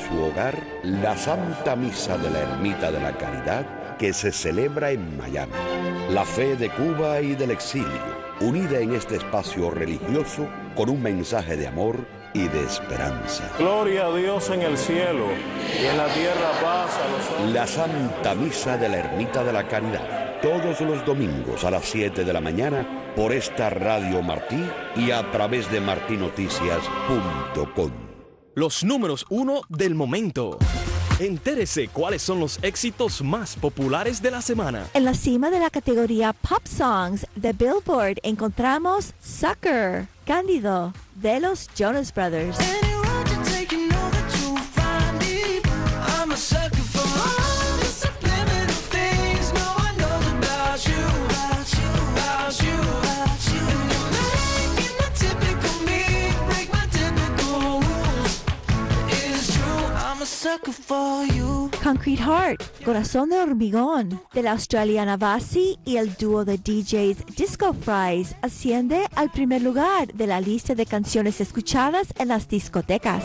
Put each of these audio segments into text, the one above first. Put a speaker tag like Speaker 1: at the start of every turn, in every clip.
Speaker 1: su hogar la Santa Misa de la Ermita de la Caridad que se celebra en Miami. La fe de Cuba y del exilio, unida en este espacio religioso con un mensaje de amor y de esperanza.
Speaker 2: Gloria a Dios en el cielo y en la tierra paz a los hombres.
Speaker 1: La Santa Misa de la Ermita de la Caridad, todos los domingos a las 7 de la mañana por esta Radio Martí y a través de martinoticias.com.
Speaker 3: Los números 1 del momento. Entérese cuáles son los éxitos más populares de la semana.
Speaker 4: En la cima de la categoría Pop Songs de Billboard encontramos Sucker, Cándido, de los Jonas Brothers. Concrete Heart, Corazón de Hormigón, de la australiana Vasi y el dúo de DJs Disco Fries asciende al primer lugar de la lista de canciones escuchadas en las discotecas.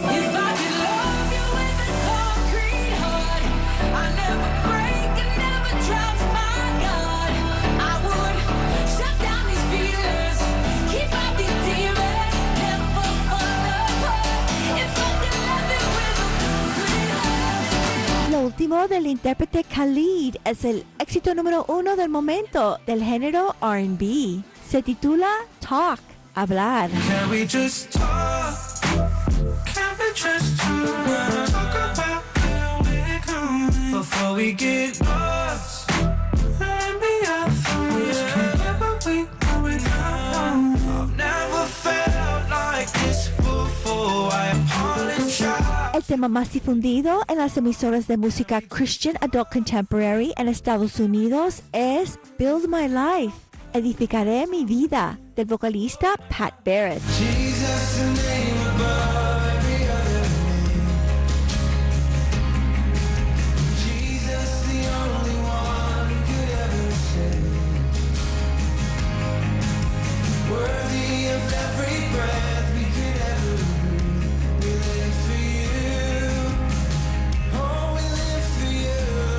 Speaker 4: Lo último del intérprete Khalid es el éxito número 1 del momento del género R&B. Se titula Talk, hablar.
Speaker 5: Can we just talk? Can we just talk about where we're going before we get lost? Let me out first. Can't get what we know without. I've never felt like this before. I apologize.
Speaker 4: El tema más difundido en las emisoras de música Christian Adult Contemporary en Estados Unidos es Build My Life, Edificaré mi vida, del vocalista Pat Barrett.
Speaker 5: Jesus, the name above every other name. Jesus, the only one who could ever save. Worthy of every breath we could ever breathe. We live for you. Oh, we live for you.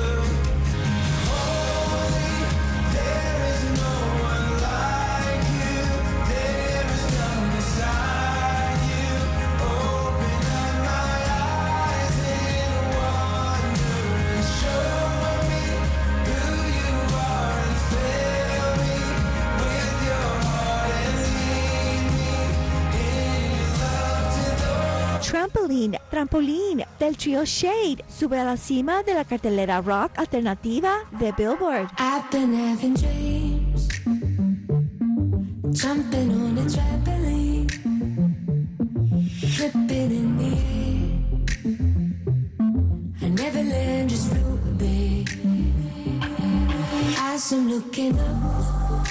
Speaker 5: Holy, there is no one like you. There is none beside you. Open up my eyes in wonder and show me who you are and fill me with your heart and lead me in your love to
Speaker 4: Trampolín del trío Shade sube a la cima de la cartelera rock alternativa de Billboard.
Speaker 6: I've been having dreams, jumping on a trampoline, flipping in the air. I never land, just flew away. As I'm looking up,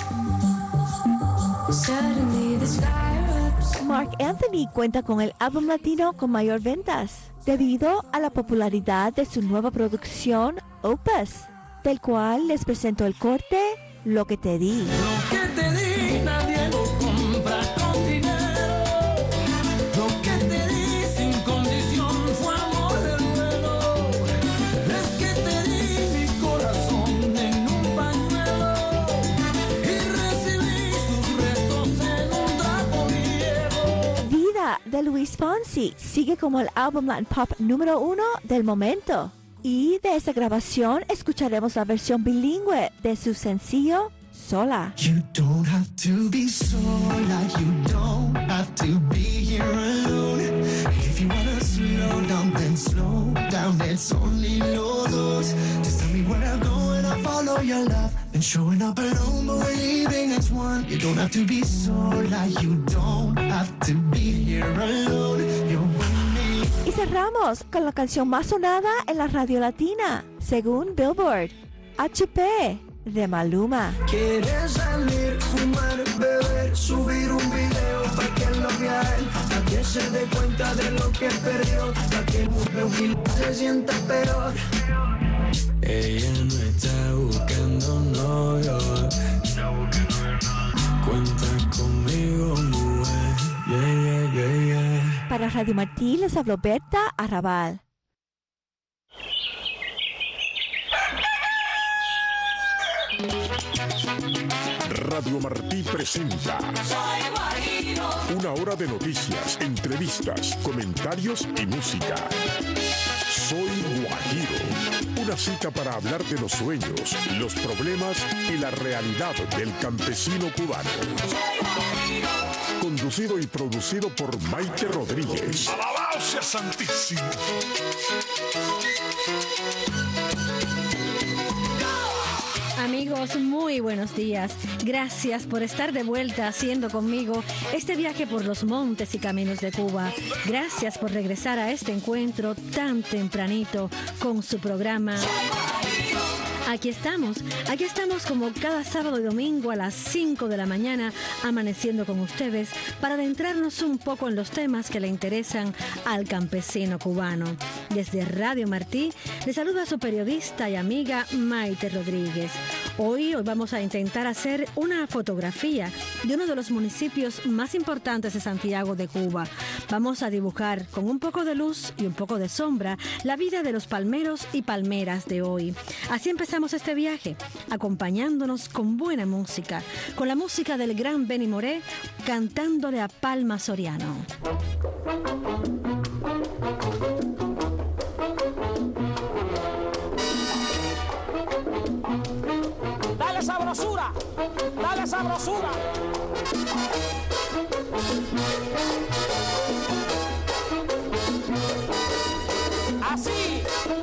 Speaker 6: suddenly the sky erupts.
Speaker 4: Mark Anthony cuenta con el álbum latino con mayor ventas, debido a la popularidad de su nueva producción Opus, del cual les presento el corte Lo que te di.
Speaker 5: Lo que te di nadie lo compra con dinero. Lo que te di sin condición fue amor del bueno. Es que te di mi corazón en un pañuelo y recibí sus restos en un trapo viejo.
Speaker 4: Vida de Luis Fonsi sigue como el álbum Latin Pop número 1 del momento. Y de esta grabación escucharemos la versión bilingüe de su sencillo Sola.
Speaker 5: You don't have to be sola, you don't have to be here alone. If you wanna slow down, then slow down. It's only los dos. Just tell me where I'm going, I'll follow your love. And showing up alone, but we're leaving as one. You don't have to be sola, you don't have to be here alone. You're with me.
Speaker 4: Y cerramos con la canción más sonada en la radio latina, según Billboard, HP, de Maluma.
Speaker 5: Quieres salir, fumar, beber, subir un video para que lo vea él, para que se dé cuenta de lo que perdió, para que el mundo se sienta peor. Ella no está buscando novio, cuenta conmigo, mujer. Yeah, yeah, yeah, yeah.
Speaker 4: Para Radio Martí les habló Berta Arrabal.
Speaker 7: Radio Martí presenta una hora de noticias, entrevistas, comentarios y música. Soy Guajiro, una cita para hablar de los sueños, los problemas y la realidad del campesino cubano. Conducido y producido por Maite Rodríguez.
Speaker 8: ¡Alabado sea Santísimo!
Speaker 9: Amigos, muy buenos días. Gracias por estar de vuelta haciendo conmigo este viaje por los montes y caminos de Cuba. Gracias por regresar a este encuentro tan tempranito con su programa. Aquí estamos como cada sábado y domingo a las 5 de la mañana, amaneciendo con ustedes para adentrarnos un poco en los temas que le interesan al campesino cubano. Desde Radio Martí, le saluda a su periodista y amiga Maite Rodríguez. Hoy vamos a intentar hacer una fotografía de uno de los municipios más importantes de Santiago de Cuba. Vamos a dibujar con un poco de luz y un poco de sombra la vida de los palmeros y palmeras de hoy. Así empezamos este viaje, acompañándonos con buena música, con la música del gran Benny Moré, cantándole a Palma Soriano.
Speaker 10: ¡Dale sabrosura! ¡Dale sabrosura! ¡Así!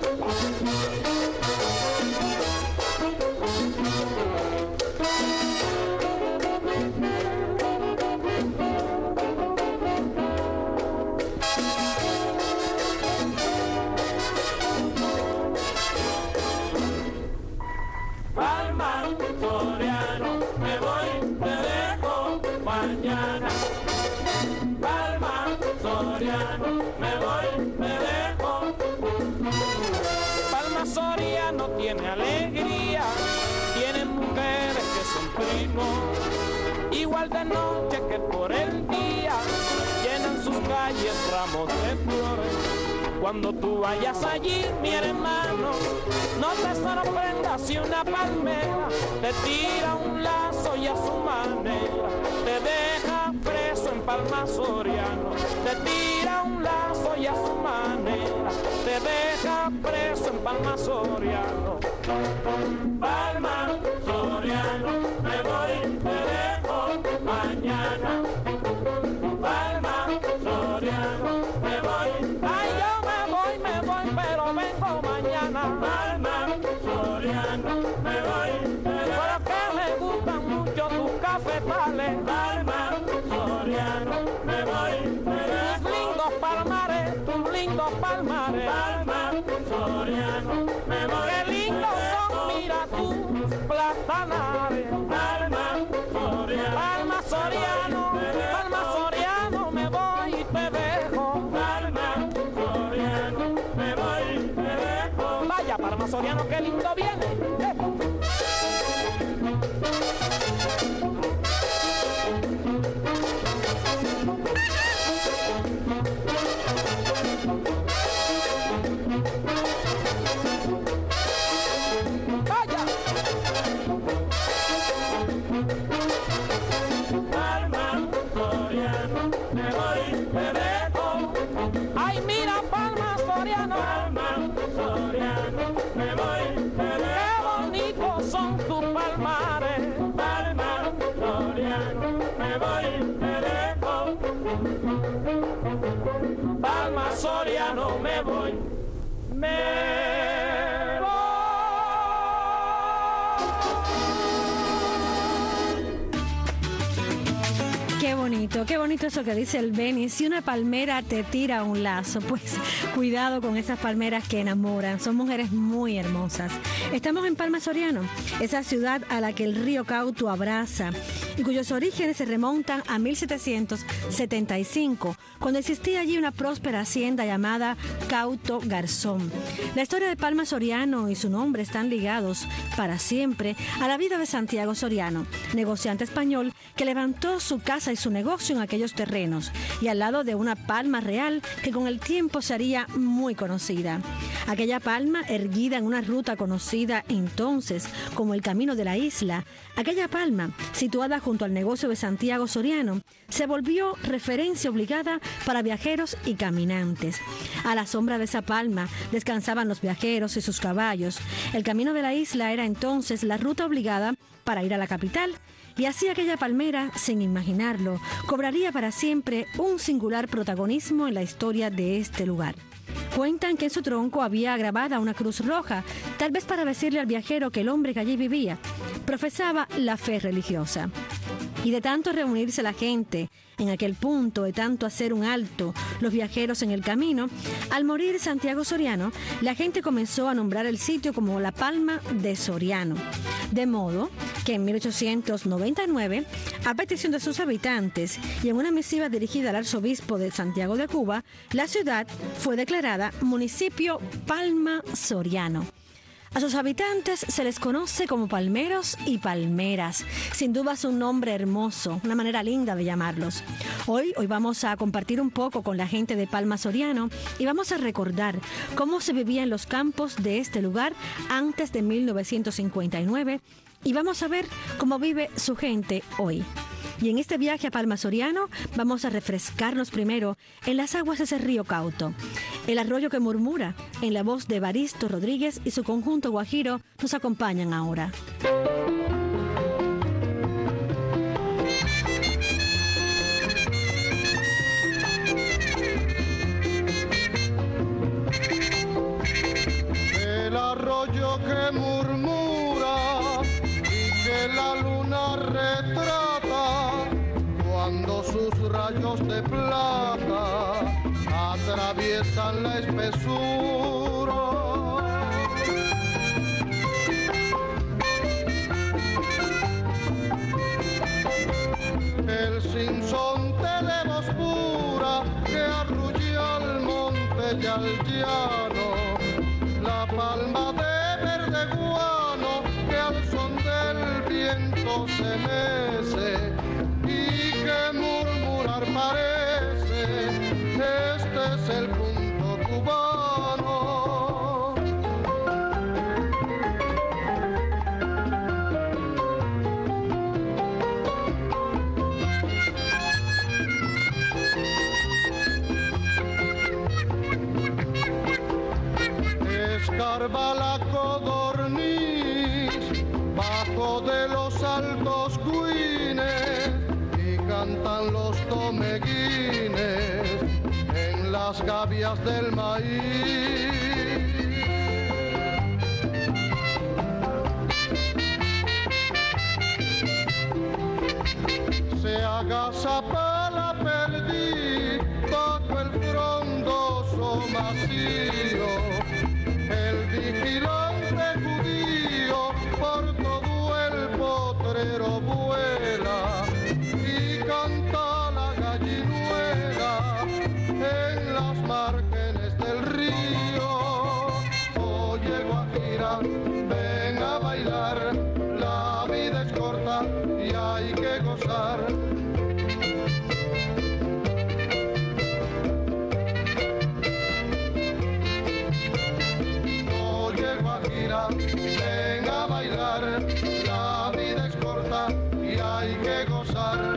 Speaker 10: Palma Soriano, me voy, te dejo mañana. Palma Soriano, me voy, me dejo. Palma Soriano tiene alegría, tiene mujeres que son primos, igual de noche que por el día, llenan sus calles ramos de flores. Cuando tú vayas allí, mi hermano, no te sorprendas si una palmera te tira un lazo y a su manera te deja preso en Palma Soriano. Te tira un lazo y a su manera te deja preso en Palma Soriano. Palma Soriano, me voy, te dejo mañana. Palma Soriano, me voy, ay, yo me voy, pero vengo mañana. Palma Soriano, me voy, pero que me gustan mucho tus cafetales. Palma Soriano, me voy, tus lindos palmares, tus lindos palmares. Palma Soriano, me voy, qué lindos son, mira tus platanares. Palma Soriano, Palma Soriano, Palma Soriano, me voy y te dejo. Palma Soriano, me voy y te dejo. Vaya, Palma Soriano, qué lindo viene. Vaya. Palma Soriano, me voy, te dejo. Ay, mira, Palma Soriano. Palma Soriano, me voy, te dejo. Qué bonitos son tus palmares. Palma Soriano, me voy, te dejo. Palma Soriano, me voy,
Speaker 9: Qué bonito eso que dice el Benny. Si una palmera te tira un lazo, pues cuidado con esas palmeras que enamoran. Son mujeres muy hermosas. Estamos en Palma Soriano, esa ciudad a la que el río Cauto abraza y cuyos orígenes se remontan a 1775, cuando existía allí una próspera hacienda llamada Cauto Garzón. La historia de Palma Soriano y su nombre están ligados para siempre a la vida de Santiago Soriano, negociante español que levantó su casa y su negocio en aquellos terrenos y al lado de una palma real que con el tiempo se haría muy conocida. Aquella palma, erguida en una ruta conocida entonces como el Camino de la Isla, aquella palma, situada junto al negocio de Santiago Soriano, se volvió referencia obligada para viajeros y caminantes. A la sombra de esa palma descansaban los viajeros y sus caballos. El Camino de la Isla era entonces la ruta obligada para ir a la capital, y así aquella palmera, sin imaginarlo, cobraría para siempre un singular protagonismo en la historia de este lugar. Cuentan que en su tronco había grabada una cruz roja, tal vez para decirle al viajero que el hombre que allí vivía profesaba la fe religiosa. Y de tanto reunirse la gente en aquel punto, de tanto hacer un alto los viajeros en el camino, al morir Santiago Soriano, la gente comenzó a nombrar el sitio como la Palma de Soriano. De modo que en 1899, a petición de sus habitantes y en una misiva dirigida al arzobispo de Santiago de Cuba, la ciudad fue declarada municipio Palma Soriano. A sus habitantes se les conoce como palmeros y palmeras. Sin duda es un nombre hermoso, una manera linda de llamarlos. Hoy vamos a compartir un poco con la gente de Palma Soriano y vamos a recordar cómo se vivía en los campos de este lugar antes de 1959 y vamos a ver cómo vive su gente hoy. Y en este viaje a Palma Soriano vamos a refrescarnos primero en las aguas de ese río Cauto. El arroyo que murmura, en la voz de Evaristo Rodríguez y su conjunto guajiro, nos acompañan ahora.
Speaker 11: El arroyo que murmura y que la luna retrata cuando sus rayos de plata atraviesan la espesura. El sinsonte de voz pura que arrulla al monte y al llano, la palma de verde guano que al son del viento se mece y que murmurar parece, este es el punto cubano. Escarba la codorniz bajo de los altos cuines y cantan los tomeguines en las gavias del maíz. Se agazapa la perdiz bajo el frondoso macío, el vigilante judío por todo el potrero vuela y canta la gallinuela en las márgenes del río. Oye Guajira, ven a bailar, la vida es corta y hay que gozar. Ven a bailar, la vida es corta y hay que gozar.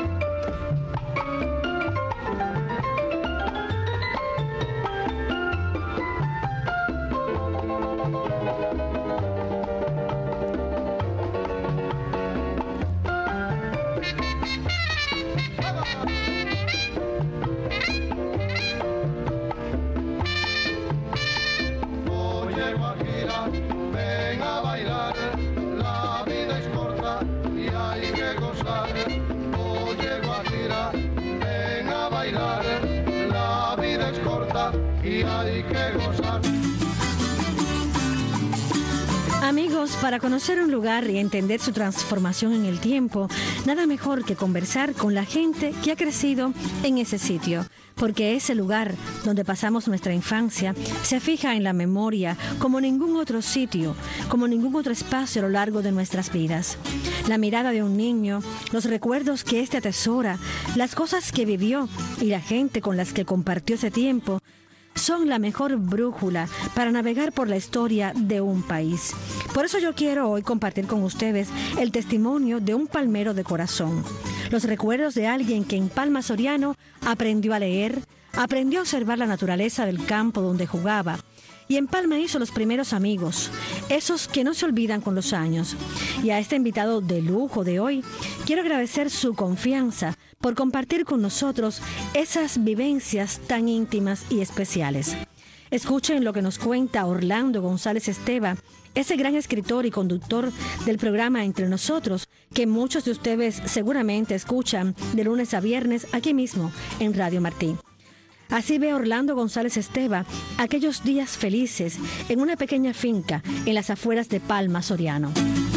Speaker 11: Oye Guajira, ven a bailar, la vida es corta y hay que gozar. Oye Guajira, ven a bailar, la vida es corta y hay que gozar.
Speaker 9: Amigos, para conocer un lugar y entender su transformación en el tiempo, nada mejor que conversar con la gente que ha crecido en ese sitio, porque ese lugar donde pasamos nuestra infancia se fija en la memoria como ningún otro sitio, como ningún otro espacio a lo largo de nuestras vidas. La mirada de un niño, los recuerdos que éste atesora, las cosas que vivió y la gente con las que compartió ese tiempo son la mejor brújula para navegar por la historia de un país. Por eso yo quiero hoy compartir con ustedes el testimonio de un palmero de corazón. Los recuerdos de alguien que en Palma Soriano aprendió a leer, aprendió a observar la naturaleza del campo donde jugaba. Y en Palma hizo los primeros amigos, esos que no se olvidan con los años. Y a este invitado de lujo de hoy, quiero agradecer su confianza por compartir con nosotros esas vivencias tan íntimas y especiales. Escuchen lo que nos cuenta Orlando González Esteva, ese gran escritor y conductor del programa Entre Nosotros, que muchos de ustedes seguramente escuchan de lunes a viernes aquí mismo en Radio Martí. Así ve Orlando González Esteva aquellos días felices en una pequeña finca en las afueras de Palma Soriano.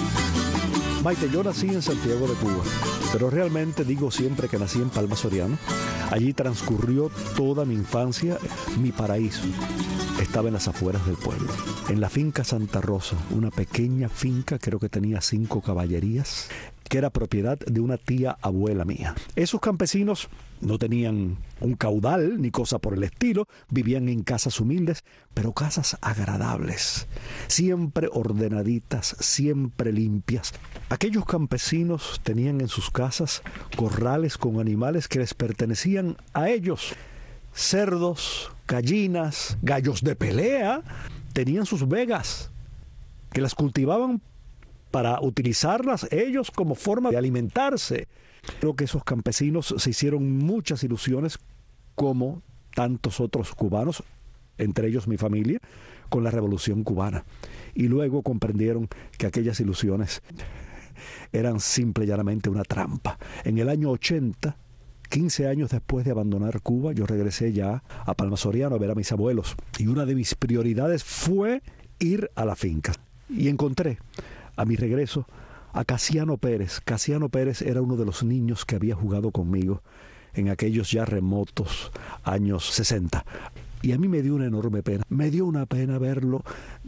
Speaker 12: Maite, yo nací en Santiago de Cuba, pero realmente digo siempre que nací en Palma Soriano. Allí transcurrió toda mi infancia, mi paraíso estaba en las afueras del pueblo, en la finca Santa Rosa, una pequeña finca, creo que tenía 5 caballerías, que era propiedad de una tía abuela mía. Esos campesinos no tenían un caudal ni cosa por el estilo, vivían en casas humildes, pero casas agradables, siempre ordenaditas, siempre limpias. Aquellos campesinos tenían en sus casas corrales con animales que les pertenecían a ellos, cerdos, gallinas, gallos de pelea, tenían sus vegas, que las cultivaban para utilizarlas ellos como forma de alimentarse. Creo que esos campesinos se hicieron muchas ilusiones, como tantos otros cubanos, entre ellos mi familia, con la Revolución Cubana. Y luego comprendieron que aquellas ilusiones eran simple y llanamente una trampa. En el año 80, 15 años después de abandonar Cuba, yo regresé ya a Palma Soriano a ver a mis abuelos. Y una de mis prioridades fue ir a la finca. Y encontré a mi regreso a Casiano Pérez. Casiano Pérez era uno de los niños que había jugado conmigo en aquellos ya remotos años 60. Y a mí me dio una enorme pena. Me dio una pena verlo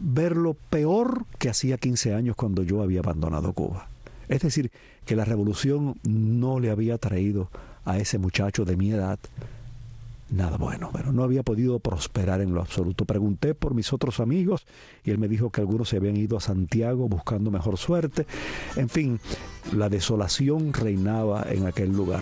Speaker 12: peor que hacía 15 años cuando yo había abandonado Cuba. Es decir, que la revolución no le había traído a ese muchacho de mi edad nada bueno. Pero no había podido prosperar en lo absoluto. Pregunté por mis otros amigos y él me dijo que algunos se habían ido a Santiago buscando mejor suerte. En fin, la desolación reinaba en aquel lugar.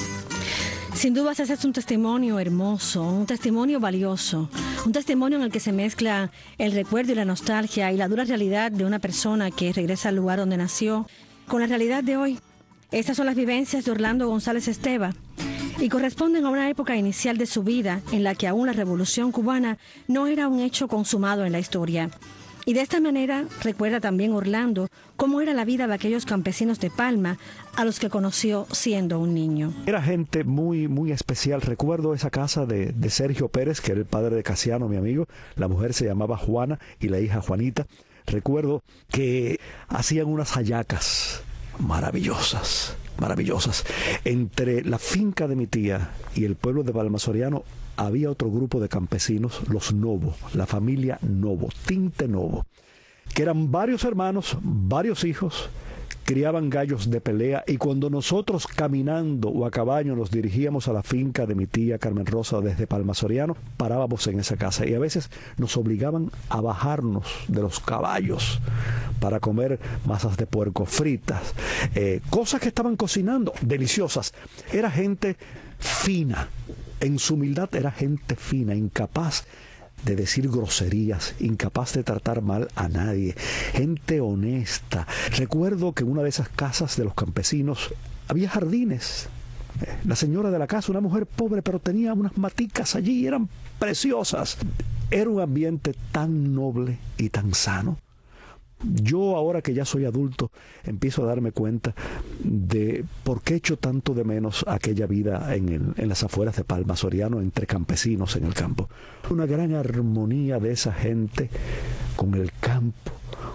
Speaker 9: Sin duda ese es un testimonio hermoso, un testimonio valioso, un testimonio en el que se mezcla el recuerdo y la nostalgia y la dura realidad de una persona que regresa al lugar donde nació con la realidad de hoy. Estas son las vivencias de Orlando González Esteva y corresponden a una época inicial de su vida en la que aún la Revolución Cubana no era un hecho consumado en la historia. Y de esta manera recuerda también Orlando cómo era la vida de aquellos campesinos de Palma a los que conoció siendo un niño.
Speaker 12: Era gente muy, muy especial. Recuerdo esa casa de Sergio Pérez, que era el padre de Casiano, mi amigo. La mujer se llamaba Juana y la hija Juanita. Recuerdo que hacían unas hallacas maravillosas, maravillosas. Entre la finca de mi tía y el pueblo de Palma Soriano había otro grupo de campesinos, los Novo, la familia Novo, Tinte Novo, que eran varios hermanos, varios hijos, criaban gallos de pelea, y cuando nosotros caminando o a caballo nos dirigíamos a la finca de mi tía Carmen Rosa desde Palma Soriano, parábamos en esa casa y a veces nos obligaban a bajarnos de los caballos para comer masas de puerco fritas, cosas que estaban cocinando, deliciosas. Era gente fina. En su humildad era gente fina, incapaz de decir groserías, incapaz de tratar mal a nadie, gente honesta. Recuerdo que en una de esas casas de los campesinos había jardines. La señora de la casa, una mujer pobre, pero tenía unas maticas allí, eran preciosas. Era un ambiente tan noble y tan sano. Yo, ahora que ya soy adulto, empiezo a darme cuenta de por qué echo tanto de menos aquella vida en las afueras de Palma Soriano, entre campesinos en el campo. Una gran armonía de esa gente con el campo,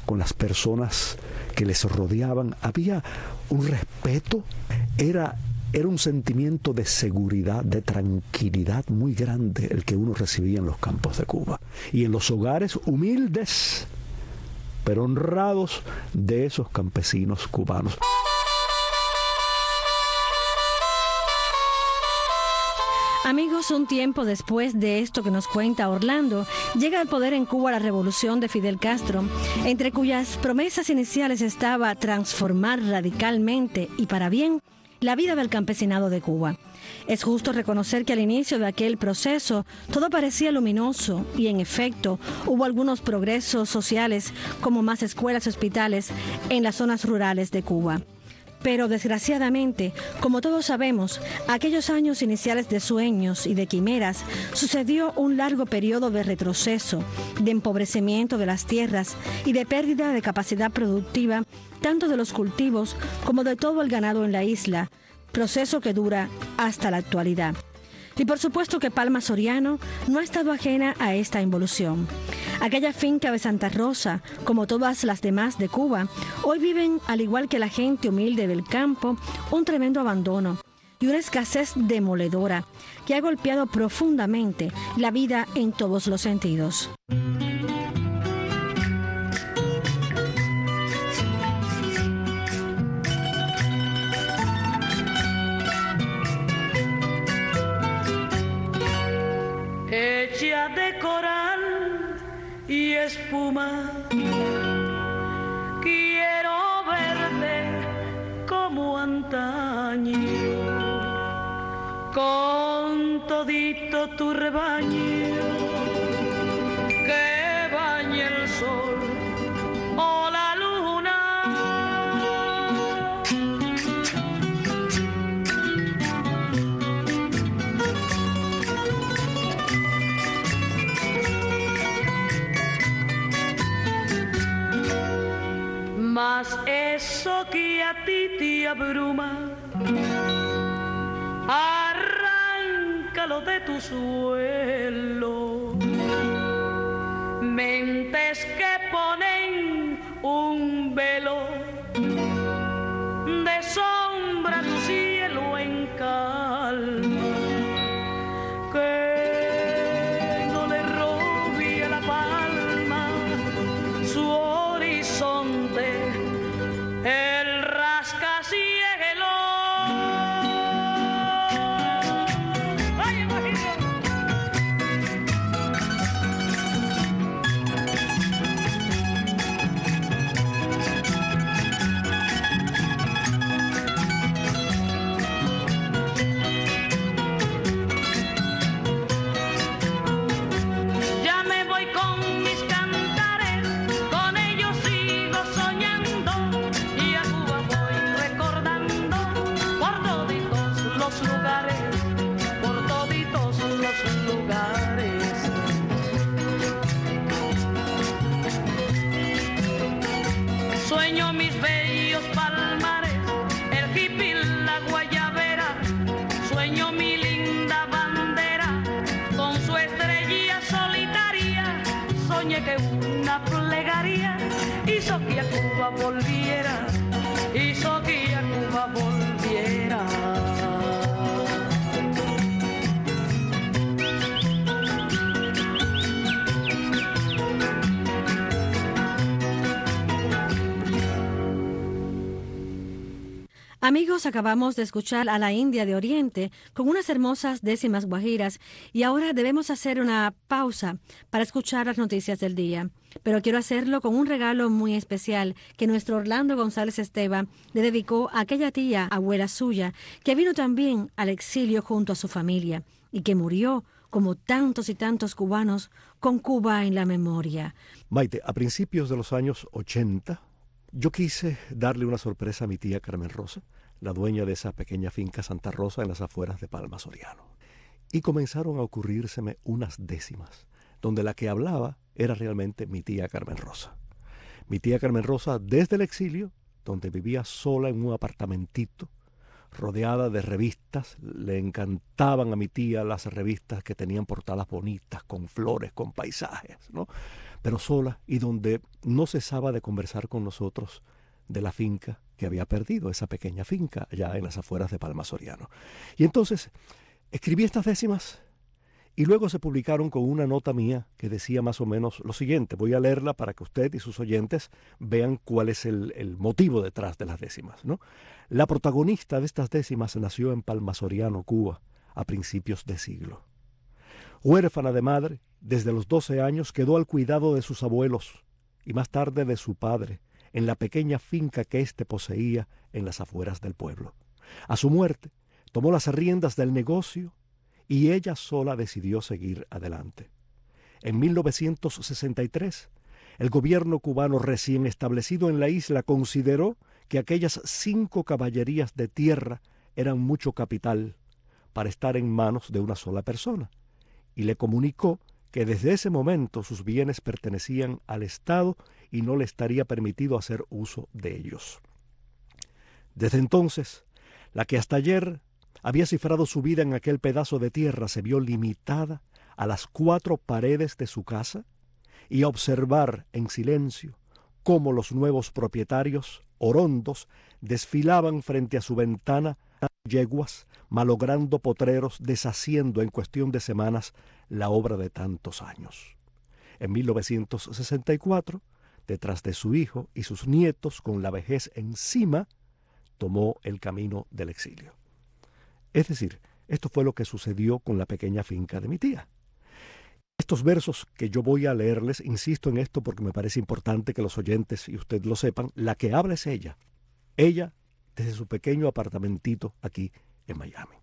Speaker 12: con las personas que les rodeaban. Había un respeto, era un sentimiento de seguridad, de tranquilidad muy grande el que uno recibía en los campos de Cuba y en los hogares humildes pero honrados de esos campesinos cubanos.
Speaker 9: Amigos, un tiempo después de esto que nos cuenta Orlando, llega al poder en Cuba la revolución de Fidel Castro, entre cuyas promesas iniciales estaba transformar radicalmente y para bien la vida del campesinado de Cuba. Es justo reconocer que al inicio de aquel proceso todo parecía luminoso y en efecto hubo algunos progresos sociales como más escuelas y hospitales en las zonas rurales de Cuba. Pero desgraciadamente, como todos sabemos, aquellos años iniciales de sueños y de quimeras sucedió un largo periodo de retroceso, de empobrecimiento de las tierras y de pérdida de capacidad productiva tanto de los cultivos como de todo el ganado en la isla, proceso que dura hasta la actualidad. Y por supuesto que Palma Soriano no ha estado ajena a esta involución. Aquella finca de Santa Rosa, como todas las demás de Cuba, hoy viven, al igual que la gente humilde del campo, un tremendo abandono y una escasez demoledora que ha golpeado profundamente la vida en todos los sentidos.
Speaker 13: Hecha de coral y espuma, quiero verte como antaño, con todito tu rebaño que baña el sol o la luna. Mas eso que a ti te abruma, arráncalo de tu suelo. Mentes que ponen un velo de sombra tu cielo en calma, que no le robe a la palma su horizonte, el rascacielos. ¡Ay, ya me voy con mis cantares, con ellos sigo soñando y a Cuba voy recordando por toditos los lugares, por toditos los lugares. Sueño mis bellos palmares, el hippie, la guayabera, sueño mi linda bandera con su estrella solitaria. Soñé que una plegaria hizo que a Cuba volviera, hizo que a Cuba volviera.
Speaker 9: Amigos, acabamos de escuchar a la India de Oriente con unas hermosas décimas guajiras y ahora debemos hacer una pausa para escuchar las noticias del día. Pero quiero hacerlo con un regalo muy especial que nuestro Orlando González Esteban le dedicó a aquella tía, abuela suya, que vino también al exilio junto a su familia y que murió, como tantos y tantos cubanos, con Cuba en la memoria.
Speaker 12: Maite, a principios de los años 80, yo quise darle una sorpresa a mi tía Carmen Rosa, la dueña de esa pequeña finca Santa Rosa en las afueras de Palma Soriano. Y comenzaron a ocurrírseme unas décimas, donde la que hablaba era realmente mi tía Carmen Rosa. Mi tía Carmen Rosa desde el exilio, donde vivía sola en un apartamentito, rodeada de revistas. Le encantaban a mi tía las revistas que tenían portadas bonitas, con flores, con paisajes, ¿no? pero sola, y donde no cesaba de conversar con nosotros de la finca que había perdido, esa pequeña finca allá en las afueras de Palma Soriano. Y entonces escribí estas décimas y luego se publicaron con una nota mía que decía más o menos lo siguiente. Voy a leerla para que usted y sus oyentes vean cuál es el motivo detrás de las décimas, ¿no? La protagonista de estas décimas nació en Palma Soriano, Cuba, a principios de siglo. Huérfana de madre, desde los 12 años quedó al cuidado de sus abuelos y más tarde de su padre, en la pequeña finca que éste poseía en las afueras del pueblo. A su muerte, tomó las riendas del negocio y ella sola decidió seguir adelante. En 1963, el gobierno cubano recién establecido en la isla consideró que aquellas 5 caballerías de tierra eran mucho capital para estar en manos de una sola persona, y le comunicó que desde ese momento sus bienes pertenecían al Estado y no le estaría permitido hacer uso de ellos. Desde entonces, la que hasta ayer había cifrado su vida en aquel pedazo de tierra se vio limitada a las 4 paredes de su casa y a observar en silencio cómo los nuevos propietarios, orondos, desfilaban frente a su ventana yeguas, malogrando potreros, deshaciendo en cuestión de semanas la obra de tantos años. En 1964, detrás de su hijo y sus nietos con la vejez encima, tomó el camino del exilio. Es decir, esto fue lo que sucedió con la pequeña finca de mi tía. Estos versos que yo voy a leerles, insisto en esto porque me parece importante que los oyentes y usted lo sepan, la que habla es ella. Ella desde su pequeño apartamentito aquí en Miami.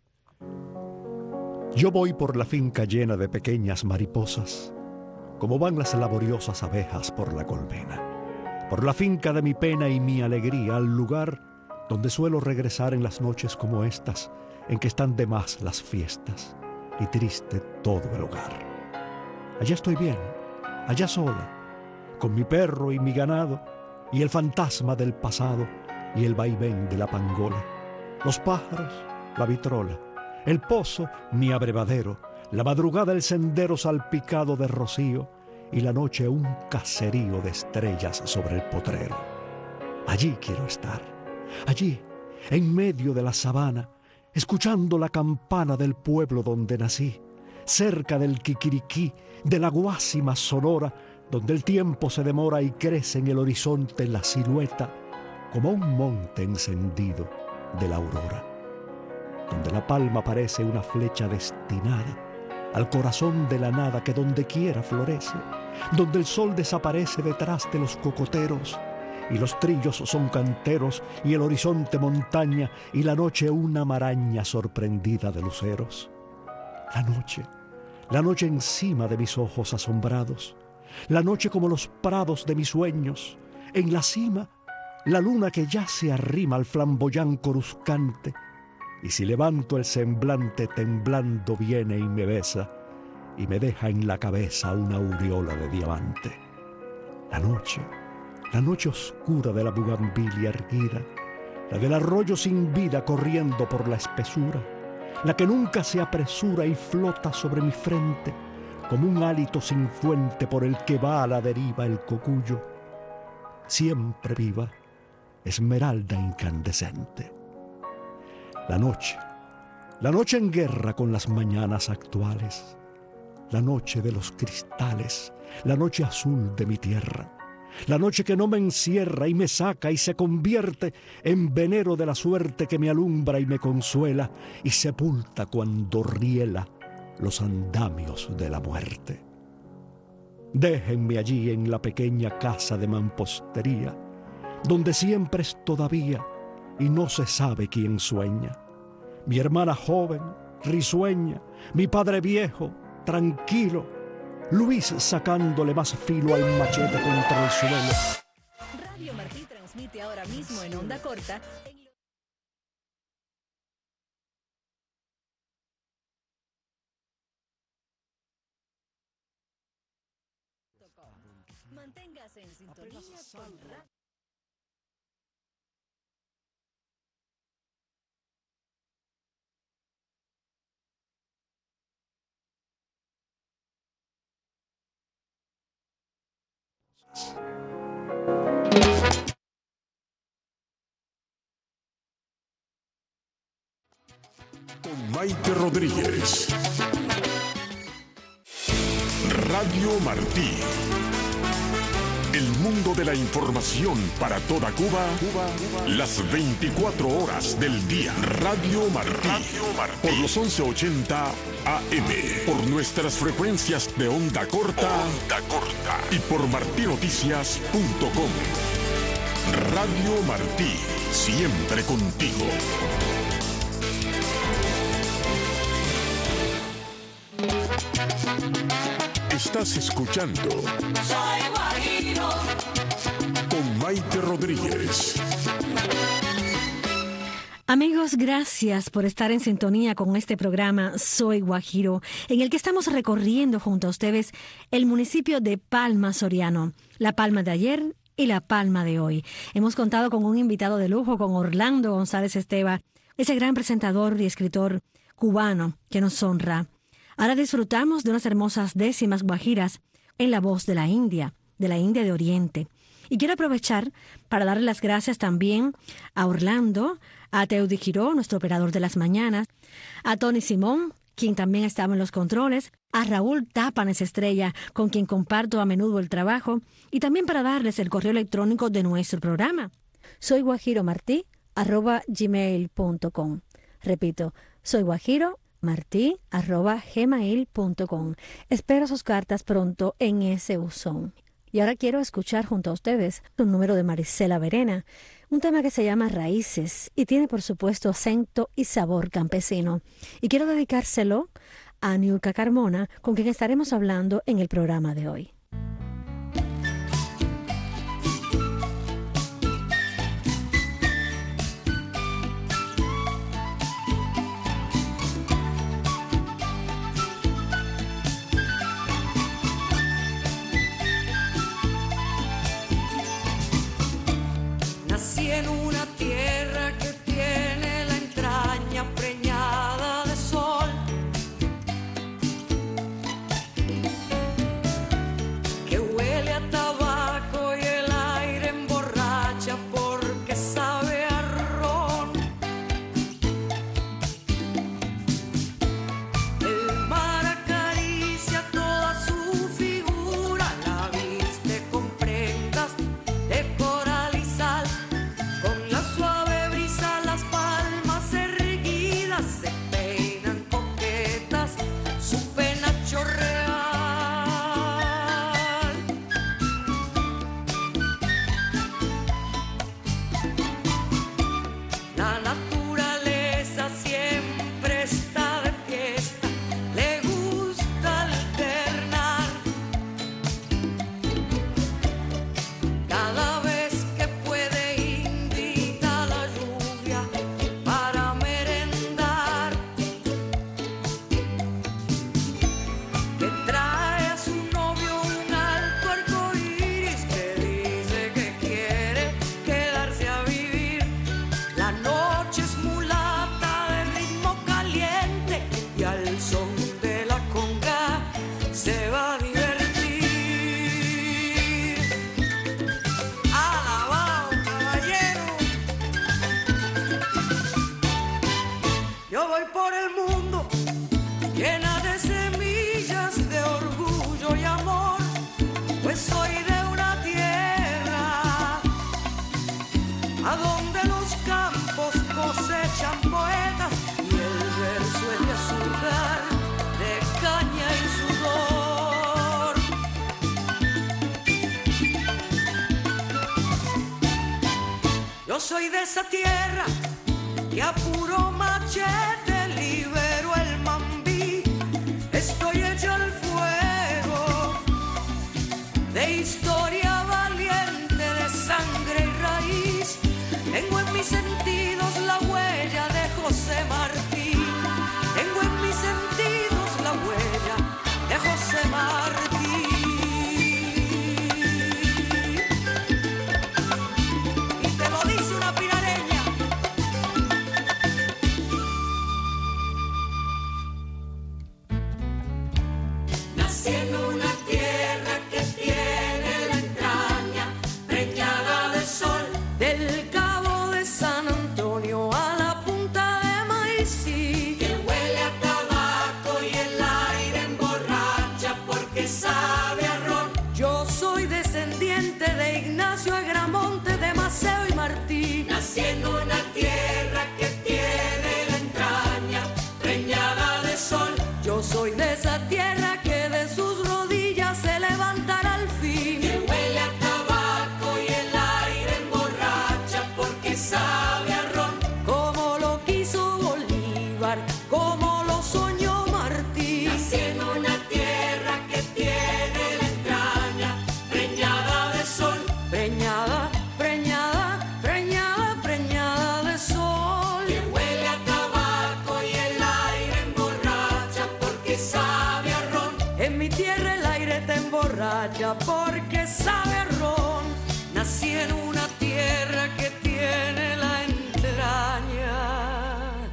Speaker 12: Yo voy por la finca llena de pequeñas mariposas, como van las laboriosas abejas por la colmena. Por la finca de mi pena y mi alegría, al lugar donde suelo regresar en las noches como estas, en que están de más las fiestas y triste todo el hogar. Allá estoy bien, allá sola, con mi perro y mi ganado, y el fantasma del pasado y el vaivén de la pangola, los pájaros, la vitrola, el pozo, mi abrevadero, la madrugada el sendero salpicado de rocío y la noche un caserío de estrellas sobre el potrero. Allí quiero estar, allí, en medio de la sabana, escuchando la campana del pueblo donde nací, cerca del quiquiriquí, de la guásima sonora, donde el tiempo se demora y crece en el horizonte la silueta como un monte encendido de la aurora, donde la palma parece una flecha destinada al corazón de la nada que donde quiera florece, donde el sol desaparece detrás de los cocoteros y los trillos son canteros y el horizonte montaña y la noche una maraña sorprendida de luceros. La noche encima de mis ojos asombrados, la noche como los prados de mis sueños, en la cima la luna que ya se arrima al flamboyán coruscante, y si levanto el semblante temblando viene y me besa, y me deja en la cabeza una aureola de diamante. La noche oscura de la bugambilia erguida, la del arroyo sin vida corriendo por la espesura, la que nunca se apresura y flota sobre mi frente, como un hálito sin fuente por el que va a la deriva el cocuyo, siempre viva, esmeralda incandescente. La noche en guerra con las mañanas actuales, la noche de los cristales, la noche azul de mi tierra, la noche que no me encierra y me saca y se convierte en venero de la suerte que me alumbra y me consuela y sepulta cuando riela los andamios de la muerte. Déjenme allí en la pequeña casa de mampostería, donde siempre es todavía y no se sabe quién sueña. Mi hermana joven, risueña, mi padre viejo, tranquilo, Luis sacándole más filo al machete contra el suelo.
Speaker 14: Radio Martí transmite ahora mismo en onda corta. Manténgase en sintonía con Radio.
Speaker 7: Con Maite Rodríguez. Radio Martí. El mundo de la información para toda Cuba, las 24 horas del día. Radio Martí. Por los 1180 AM. Por nuestras frecuencias de onda corta. Y por martinoticias.com. Radio Martí. Siempre contigo. Estás escuchando
Speaker 5: Soy Guajiro.
Speaker 7: con Maite Rodríguez.
Speaker 9: Amigos, gracias por estar en sintonía con este programa Soy Guajiro, en el que estamos recorriendo junto a ustedes el municipio de Palma Soriano, La Palma de ayer y La Palma de hoy. Hemos contado con un invitado de lujo, con Orlando González Esteva, ese gran presentador y escritor cubano que nos honra. Ahora disfrutamos de unas hermosas décimas guajiras en la voz de la India de Oriente. Y quiero aprovechar para darle las gracias también a Orlando, a Teudi Giró, nuestro operador de las mañanas, a Tony Simón, quien también estaba en los controles, a Raúl Tápanes Estrella, con quien comparto a menudo el trabajo, y también para darles el correo electrónico de nuestro programa. Soy guajiromartí@gmail.com. Repito, soy guajiromartí@gmail.com. Espero sus cartas pronto en ese buzón. Y ahora quiero escuchar junto a ustedes un número de Marisela Verena, un tema que se llama Raíces y tiene por supuesto acento y sabor campesino. Y quiero dedicárselo a Niurka Carmona, con quien estaremos hablando en el programa de hoy.
Speaker 5: Nací en una tierra que tiene la entraña preñada de sol, que huele a tabaco y el aire emborracha porque sabe a ron. El mar acaricia toda su figura, la viste con prendas de coral y sal. Con la suave brisa las palmas erguidas se peinan coquetas, su penacho real. La naturaleza siempre está de fiesta, le gusta alternar. Cada vez que puede invita a la lluvia para merendar, que trae a su novio un alto arcoíris que dice que quiere quedarse a vivir. La noche es mulata de ritmo caliente y al son de la conga se va a divertir. Alabao, caballero. Yo voy por el mundo llena de semillas de orgullo y amor, pues soy de una tierra a donde los campos cosechan poetas y el verso es de azúcar, de caña y sudor. Yo soy de esa tierra que a puro machete libero el mambí. Estoy hecho al fuego de historia valiente, de sangre y raíz. Tengo en mis sentidos la huella de José Martí. Tengo en mis sentidos la huella de José Martí. Y te lo dice una pirareña. Nací en una tierra que tiene la entrada
Speaker 15: preñada porque sabe a ron. Nací en una tierra que tiene la entraña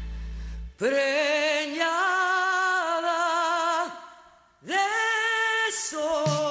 Speaker 15: preñada de sol.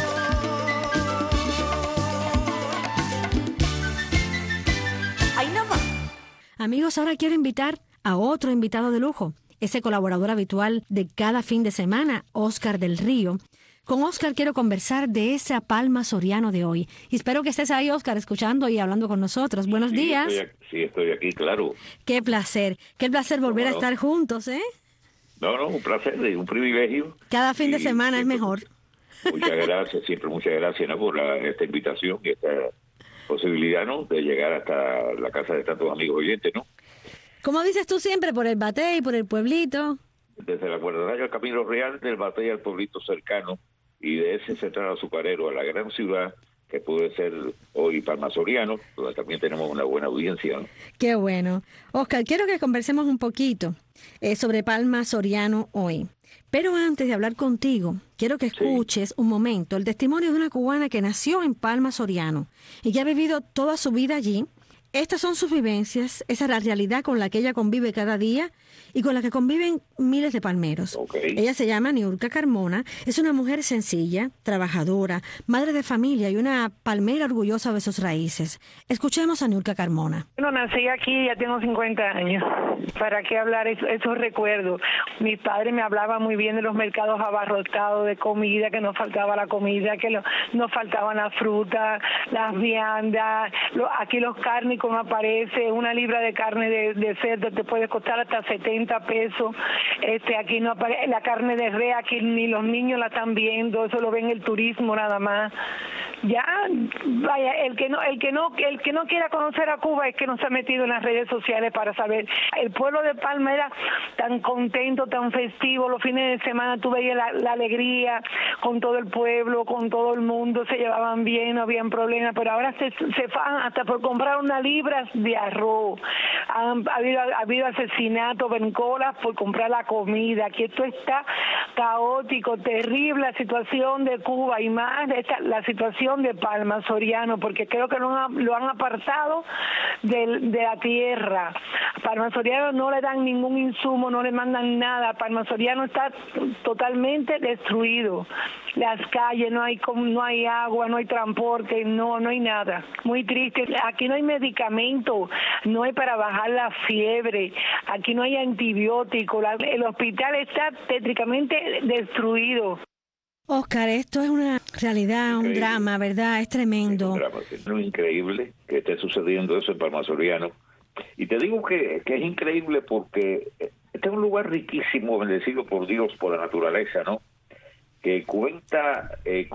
Speaker 4: ¡Ay, no más!
Speaker 9: Amigos, ahora quiero invitar a otro invitado de lujo, ese colaborador habitual de cada fin de semana, Oscar del Río. Con Oscar quiero conversar de esa Palma Soriano de hoy. Y espero que estés ahí, Oscar, escuchando y hablando con nosotros. Buenos días.
Speaker 16: Estoy aquí, claro.
Speaker 9: Qué placer volver a estar juntos, ¿eh?
Speaker 16: No, un placer, un privilegio.
Speaker 9: Cada fin de semana es mejor.
Speaker 16: Muchas gracias, siempre muchas gracias, ¿no? Por esta invitación y esta posibilidad, ¿no? De llegar hasta la casa de tantos amigos oyentes, ¿no?
Speaker 9: Como dices tú siempre, por el Batey, por el pueblito.
Speaker 16: Desde la Guardarraya al Camino Real, del Batey al pueblito cercano, y de ese central azucarero a la gran ciudad, que puede ser hoy Palma Soriano, donde también tenemos una buena audiencia, ¿no?
Speaker 9: Qué bueno. Oscar, quiero que conversemos un poquito sobre Palma Soriano hoy. Pero antes de hablar contigo, quiero que escuches un momento el testimonio de una cubana que nació en Palma Soriano y que ha vivido toda su vida allí. Estas son sus vivencias, esa es la realidad con la que ella convive cada día y con la que conviven miles de palmeros. Ella se llama Niurka Carmona, es una mujer sencilla, trabajadora, madre de familia y una palmera orgullosa de sus raíces. Escuchemos a Niurka Carmona.
Speaker 17: Bueno, nací aquí, ya tengo 50 años. ¿Para qué hablar esos recuerdos? Mi padre me hablaba muy bien de los mercados abarrotados de comida, que no faltaba la comida, que no faltaban las frutas, las viandas, aquí los cárnicos no aparece, una libra de carne de cerdo te puede costar hasta 70 pesos. Aquí no aparece la carne de res, aquí ni los niños la están viendo, eso lo ven el turismo nada más. Ya, vaya, el que no quiera conocer a Cuba es que no se ha metido en las redes sociales para saber. El pueblo de Palma era tan contento, tan festivo, los fines de semana tú veías la alegría con todo el pueblo, con todo el mundo, se llevaban bien, no habían problemas, pero ahora se fan hasta por comprar unas libras de arroz. Ha habido asesinatos, bencolas por comprar la comida. Aquí esto está caótico, terrible la situación de Cuba y más la situación de Palma Soriano, porque creo que lo han apartado de la tierra. Palma Soriano no le dan ningún insumo, no le mandan nada. Palma Soriano está totalmente destruido. Las calles, no hay agua, no hay transporte, no hay nada. Muy triste. Aquí no hay medicamento, no hay para bajar la fiebre, aquí no hay antibióticos, el hospital está tétricamente destruido.
Speaker 9: Oscar, esto es una realidad, increíble. Un drama, ¿verdad? Es tremendo.
Speaker 16: Es un drama, es muy increíble que esté sucediendo eso en Palma Soriano. Y te digo que es increíble porque este es un lugar riquísimo, bendecido por Dios, por la naturaleza, ¿no? Que cuenta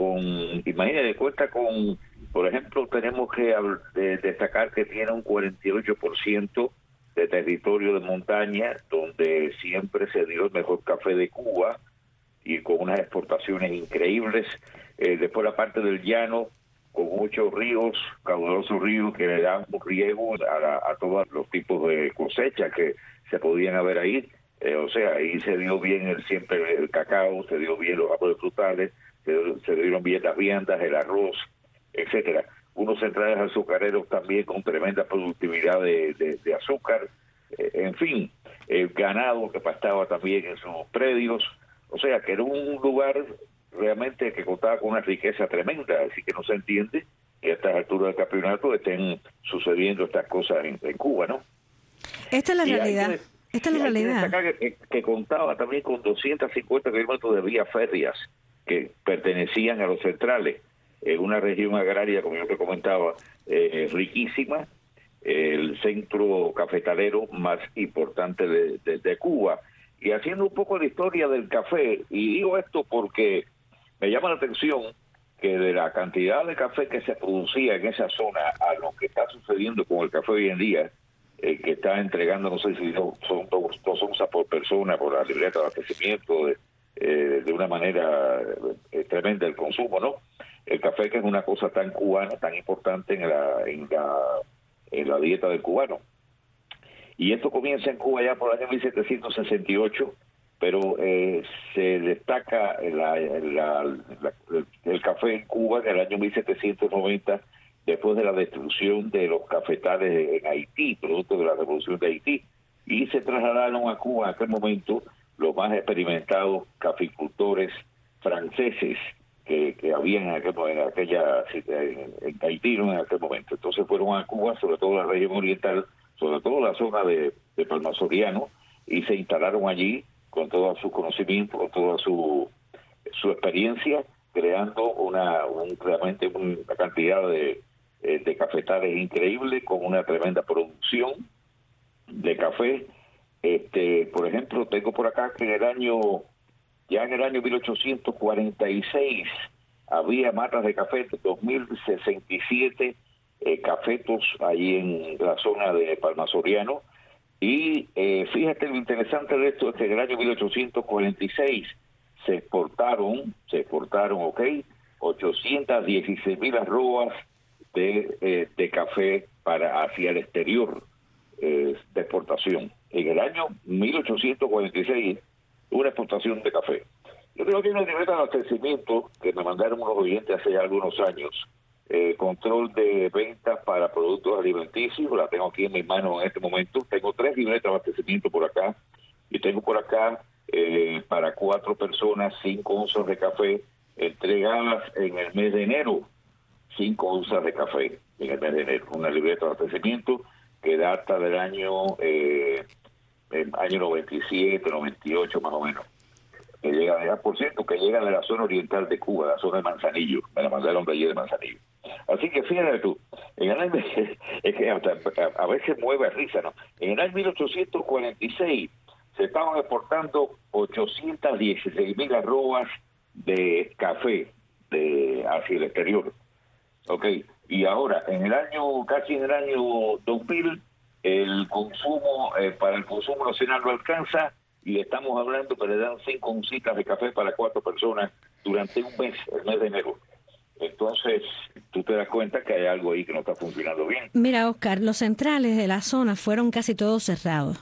Speaker 16: cuenta con, por ejemplo, tenemos que destacar que tiene un 48% de territorio de montaña, donde siempre se dio el mejor café de Cuba, y con unas exportaciones increíbles. Después la parte del llano, con muchos ríos, caudalosos ríos que le dan riego a todos los tipos de cosecha que se podían haber ahí. Ahí se dio bien siempre el cacao, se dio bien los árboles frutales, se dieron bien las viandas, el arroz, etcétera. Unos centrales azucareros también con tremenda productividad de azúcar. En fin, el ganado que pastaba también en sus predios. O sea, que era un lugar realmente que contaba con una riqueza tremenda, así que no se entiende que a estas alturas del campeonato estén sucediendo estas cosas en Cuba, ¿no?
Speaker 9: Esta es la realidad. Esta es la realidad.
Speaker 16: Que contaba también con 250 kilómetros de vías férreas que pertenecían a los centrales, una región agraria, como yo te comentaba, riquísima, el centro cafetalero más importante de Cuba. Y haciendo un poco de historia del café, y digo esto porque me llama la atención que de la cantidad de café que se producía en esa zona a lo que está sucediendo con el café hoy en día, que está entregando, no sé si son 2 onzas por persona por la libreta de abastecimiento, de una manera tremenda el consumo, ¿no? El café, que es una cosa tan cubana, tan importante en la dieta del cubano. Y esto comienza en Cuba ya por el año 1768, pero se destaca el café en Cuba en el año 1790, después de la destrucción de los cafetales en Haití, producto de la revolución de Haití, y se trasladaron a Cuba en aquel momento los más experimentados caficultores franceses que habían en Haití, ¿no? En aquel momento. Entonces fueron a Cuba, sobre todo la región oriental, sobre todo la zona de Palma Soriano, y se instalaron allí con todo su conocimiento, con toda su experiencia, creando realmente una cantidad de cafetales increíble, con una tremenda producción de café. Por ejemplo, tengo por acá que en el año 1846 había matas de café, 2067 cafetos ahí en la zona de Palma Soriano. Y fíjate, lo interesante de esto es que en el año 1846 se exportaron, 816,000 arrobas de café hacia el exterior de exportación. En el año 1846, una exportación de café. Yo creo que hay una libreta de abastecimiento que me mandaron unos oyentes hace ya algunos años, control de ventas para productos alimenticios, la tengo aquí en mis manos en este momento. Tengo 3 libretas de abastecimiento por acá, y tengo por acá para 4 personas 5 onzas de café entregadas en el mes de enero. 5 onzas de café en el mes de enero, una libreta de abastecimiento que data del año 97, 98 más o menos, que llega, por cierto, que llega de la zona oriental de Cuba, la zona de Manzanillo, me la mandaron de allí de Manzanillo. Así que fíjate tú, en el año, es que a veces mueve a risa, ¿no? En el año 1846 se estaban exportando 816,000 arrobas de café hacia el exterior. Ok, y ahora, casi en el año 2000, el consumo, para el consumo nacional lo alcanza, y estamos hablando que le dan 5 oncitas de café para 4 personas durante un mes, el mes de enero. Entonces, tú te das cuenta que hay algo ahí que no está funcionando bien.
Speaker 9: Mira, Oscar, los centrales de la zona fueron casi todos cerrados.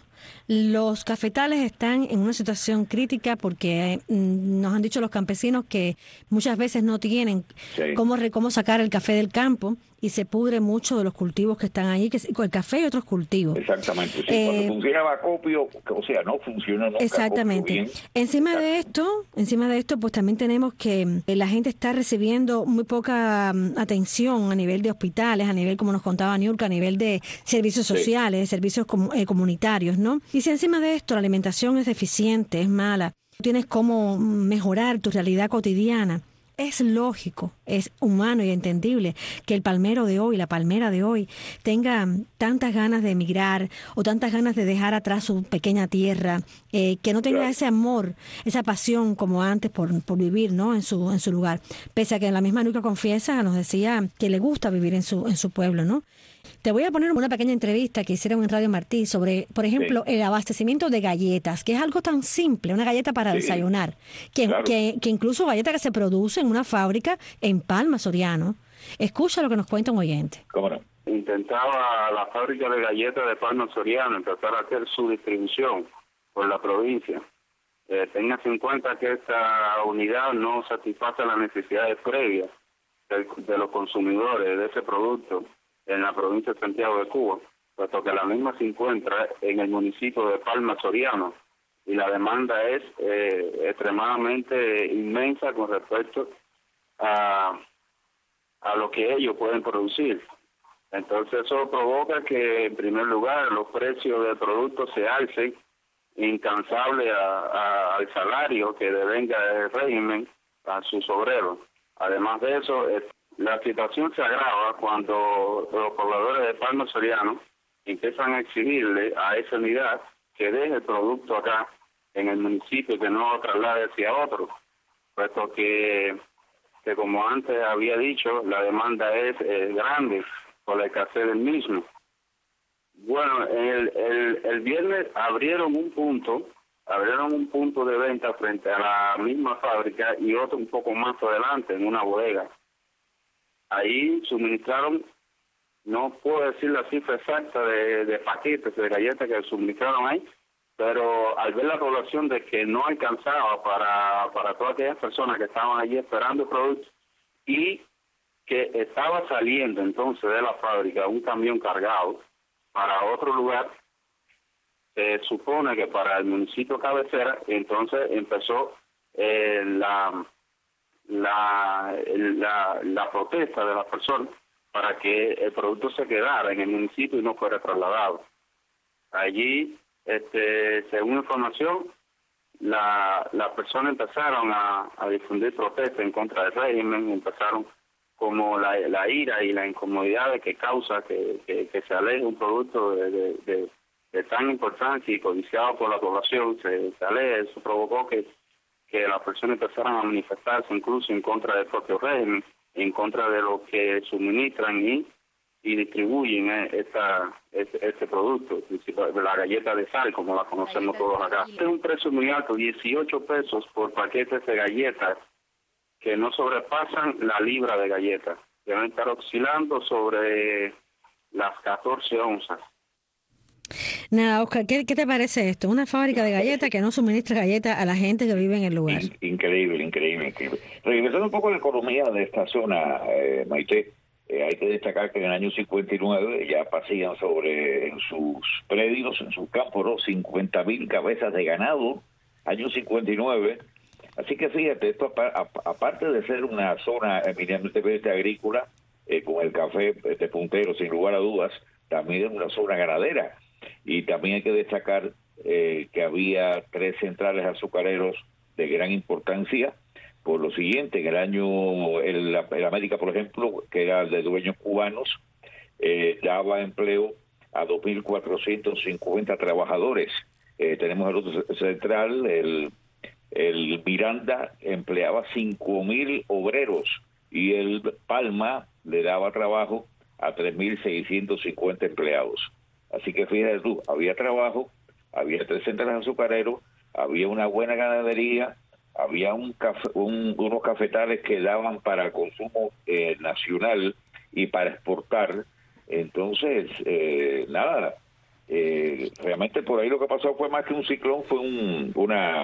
Speaker 9: Los cafetales están en una situación crítica porque nos han dicho los campesinos que muchas veces no tienen cómo sacar el café del campo, y se pudre mucho de los cultivos que están allí, el café y otros cultivos.
Speaker 16: Exactamente. Sí, cuando funcionaba acopio, o sea, no funciona nunca.
Speaker 9: Exactamente. Bien. Encima de esto, pues también tenemos que la gente está recibiendo muy poca atención a nivel de hospitales, a nivel, como nos contaba Niurka, a nivel de servicios sociales, servicios comunitarios, ¿no? Y si encima de esto la alimentación es deficiente, es mala, no tienes cómo mejorar tu realidad cotidiana, es lógico, es humano y entendible que el palmero de hoy, la palmera de hoy, tenga tantas ganas de emigrar o tantas ganas de dejar atrás su pequeña tierra, que no tenga ese amor, esa pasión como antes por vivir, ¿no? en su lugar. Pese a que la misma Niurka confiesa, nos decía que le gusta vivir en su pueblo, ¿no? Te voy a poner una pequeña entrevista que hicieron en Radio Martí sobre, por ejemplo, el abastecimiento de galletas, que es algo tan simple, una galleta para desayunar, que incluso galleta que se produce en una fábrica en Palma Soriano. Escucha lo que nos cuenta un oyente.
Speaker 16: ¿Cómo no?
Speaker 18: Intentaba la fábrica de galletas de Palma Soriano empezar a hacer su distribución por la provincia. Téngase en cuenta que esta unidad no satisface las necesidades previas de los consumidores de ese producto en la provincia de Santiago de Cuba, puesto que la misma se encuentra en el municipio de Palma Soriano, y la demanda es extremadamente inmensa con respecto a lo que ellos pueden producir. Entonces eso provoca que, en primer lugar, los precios del producto se alcen incansable al salario que devenga el régimen a sus obreros. Además de eso, la situación se agrava cuando los pobladores de Palma Soriano empiezan a exigirle a esa unidad que deje el producto acá en el municipio, que no lo traslade hacia otro, puesto que como antes había dicho, la demanda es grande por la escasez del mismo. Bueno, el viernes abrieron un punto de venta frente a la misma fábrica y otro un poco más adelante en una bodega. Ahí suministraron, no puedo decir la cifra exacta de paquetes de galletas que suministraron ahí, pero al ver la población de que no alcanzaba para todas aquellas personas que estaban allí esperando el producto y que estaba saliendo entonces de la fábrica un camión cargado para otro lugar, se supone que para el municipio cabecera, entonces empezó la protesta de las personas para que el producto se quedara en el municipio y no fuera trasladado. Allí, según información, las personas empezaron a difundir protestas en contra del régimen, empezaron como la ira y la incomodidad de que causa que se aleje un producto de tan importancia y codiciado por la población, se aleje. Eso provocó que las personas empezaran a manifestarse incluso en contra del propio régimen, en contra de lo que suministran y distribuyen este producto, la galleta de sal, como la conocemos todos acá. Es un precio muy alto, 18 pesos por paquetes de galletas, que no sobrepasan la libra de galletas. Deben estar oscilando sobre las 14 onzas.
Speaker 9: Nada, Oscar, ¿qué te parece esto? Una fábrica de galletas que no suministra galletas a la gente que vive en el lugar.
Speaker 16: Increíble. Regresando un poco a la economía de esta zona, Maite, hay que destacar que en el año 59 ya pasían en sus predios, en sus campos, ¿no? 50,000 cabezas de ganado, año 59. Así que fíjate, esto aparte de ser una zona eminentemente agrícola, con el café puntero, sin lugar a dudas, también es una zona ganadera. Y también hay que destacar que había 3 centrales azucareros de gran importancia. Por lo siguiente, en el año, el América, por ejemplo, que era de dueños cubanos, daba empleo a 2.450 trabajadores. Tenemos el otro central, el Miranda, empleaba 5.000 obreros, y el Palma le daba trabajo a 3.650 empleados. Así que fíjate tú, había trabajo, había 3 centrales azucareros, había una buena ganadería, había unos cafetales que daban para consumo nacional y para exportar. Entonces, realmente por ahí lo que pasó fue más que un ciclón, fue un